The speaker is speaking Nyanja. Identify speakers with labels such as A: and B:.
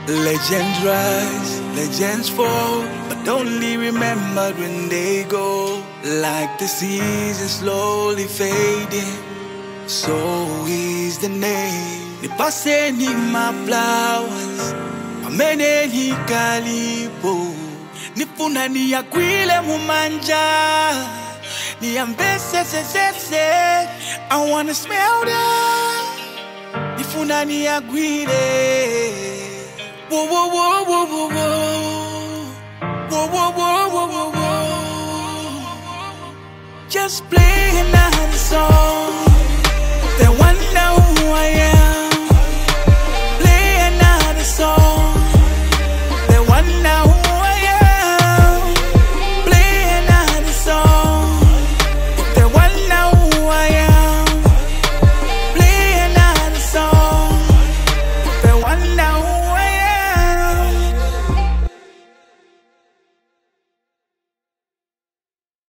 A: Legends rise, legends fall, but only remembered when they go. Like the season slowly fading, so is the name. Ni paseni my flowers, amene ni kalipo. Nifuna ni yakwile mumanja, ni ambese se. I wanna smell that. Nifuna ni yakwile. Whoa, whoa, whoa, whoa, whoa, whoa. Whoa, whoa, whoa, whoa, whoa, whoa. Just play another song.